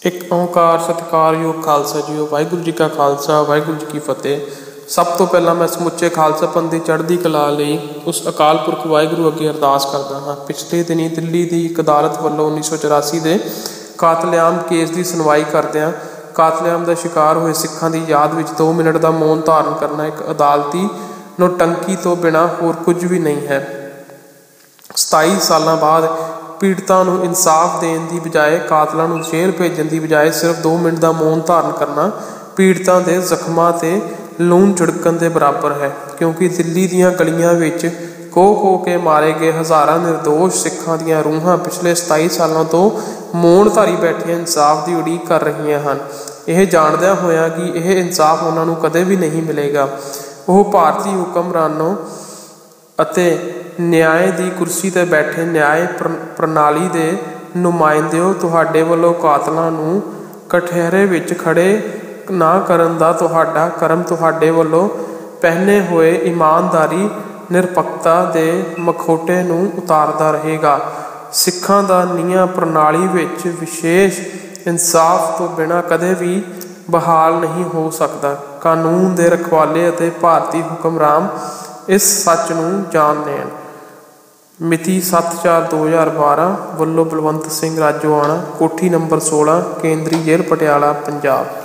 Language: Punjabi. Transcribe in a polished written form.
ਇੱਕ ਓਂਕਾਰ ਸਤਿਕਾਰਯੋਗ ਖਾਲਸਾ ਜੀਓ। ਵਾਹਿਗੁਰੂ ਜੀ ਕਾ ਖਾਲਸਾ, ਵਾਹਿਗੁਰੂ ਜੀ ਕੀ ਫਤਿਹ। ਸਭ ਤੋਂ ਪਹਿਲਾਂ ਮੈਂ ਸਮੁੱਚੇ ਖਾਲਸਾ ਪੰਥ ਦੀ ਚੜ੍ਹਦੀ ਕਲਾ ਲਈ ਉਸ ਅਕਾਲ ਪੁਰਖ ਵਾਹਿਗੁਰੂ ਅੱਗੇ ਅਰਦਾਸ ਕਰਦਾ ਹਾਂ। ਪਿਛਲੇ ਦਿਨੀਂ ਦਿੱਲੀ ਦੀ ਇੱਕ ਅਦਾਲਤ ਵੱਲੋਂ 1984 ਦੇ ਕਾਤਲੇਆਮ ਕੇਸ ਦੀ ਸੁਣਵਾਈ ਕਰਦਿਆਂ ਕਾਤਲੇਆਮ ਦਾ ਸ਼ਿਕਾਰ ਹੋਏ ਸਿੱਖਾਂ ਦੀ ਯਾਦ ਵਿੱਚ 2 ਮਿੰਟ ਦਾ ਮੌਨ ਧਾਰਨ ਕਰਨਾ ਇੱਕ ਅਦਾਲਤੀ ਨੋਟੰਕੀ ਤੋਂ ਬਿਨਾਂ ਹੋਰ ਕੁਝ ਵੀ ਨਹੀਂ ਹੈ। 27 ਸਾਲਾਂ ਬਾਅਦ ਪੀੜਤਾਂ ਨੂੰ ਇਨਸਾਫ ਦੇਣ ਦੀ ਬਜਾਏ ਕਾਤਲਾਂ ਨੂੰ ਜੇਲ੍ਹ ਭੇਜਣ ਦੀ ਬਜਾਏ ਸਿਰਫ 2 ਮਿੰਟ ਦਾ ਮੌਨ ਧਾਰਨ ਕਰਨਾ ਪੀੜਤਾਂ ਦੇ ਜ਼ਖਮਾਂ 'ਤੇ ਲੂਣ ਛਿੜਕਣ ਦੇ ਬਰਾਬਰ ਹੈ, ਕਿਉਂਕਿ ਦਿੱਲੀ ਦੀਆਂ ਗਲੀਆਂ ਵਿੱਚ ਕੋਹ ਕੇ ਮਾਰੇ ਗਏ ਹਜ਼ਾਰਾਂ ਨਿਰਦੋਸ਼ ਸਿੱਖਾਂ ਦੀਆਂ ਰੂਹਾਂ ਪਿਛਲੇ 27 ਸਾਲਾਂ ਤੋਂ ਮੌਨ ਧਾਰੀ ਬੈਠੀਆਂ ਇਨਸਾਫ ਦੀ ਉਡੀਕ ਕਰ ਰਹੀਆਂ ਹਨ, ਇਹ ਜਾਣਦਿਆਂ ਹੋਇਆਂ ਕਿ ਇਹ ਇਨਸਾਫ ਉਹਨਾਂ ਨੂੰ ਕਦੇ ਵੀ ਨਹੀਂ ਮਿਲੇਗਾ। ਉਹ ਭਾਰਤੀ ਹੁਕਮਰਾਨੋ ਅਤੇ ਨਿਆਂ ਦੀ ਕੁਰਸੀ 'ਤੇ ਬੈਠੇ ਨਿਆਂ ਪ੍ਰਣਾਲੀ ਦੇ ਨੁਮਾਇੰਦਿਓ, ਤੁਹਾਡੇ ਵੱਲੋਂ ਕਾਤਲਾਂ ਨੂੰ ਕਠਹਿਰੇ ਵਿੱਚ ਖੜ੍ਹੇ ਨਾ ਕਰਨ ਦਾ ਤੁਹਾਡਾ ਕਰਮ ਤੁਹਾਡੇ ਵੱਲੋਂ ਪਹਿਨੇ ਹੋਏ ਇਮਾਨਦਾਰੀ ਨਿਰਪੱਖਤਾ ਦੇ ਮਖੌਟੇ ਨੂੰ ਉਤਾਰਦਾ ਰਹੇਗਾ। ਸਿੱਖਾਂ ਦਾ ਨਿਆਂ ਪ੍ਰਣਾਲੀ ਵਿੱਚ ਵਿਸ਼ੇਸ਼ ਇਨਸਾਫ ਤੋਂ ਬਿਨਾਂ ਕਦੇ ਵੀ ਬਹਾਲ ਨਹੀਂ ਹੋ ਸਕਦਾ। ਕਾਨੂੰਨ ਦੇ ਰਖਵਾਲੇ ਅਤੇ ਭਾਰਤੀ ਹੁਕਮਰਾਨ ਇਸ ਸੱਚ ਨੂੰ ਜਾਣ ਲੈਣ। ਮਿਤੀ 7/4/2012 ਵੱਲੋਂ ਬਲਵੰਤ ਸਿੰਘ ਰਾਜੋਆਣਾ, ਕੋਠੀ ਨੰਬਰ 16, ਕੇਂਦਰੀ ਜੇਲ੍ਹ ਪਟਿਆਲਾ, ਪੰਜਾਬ।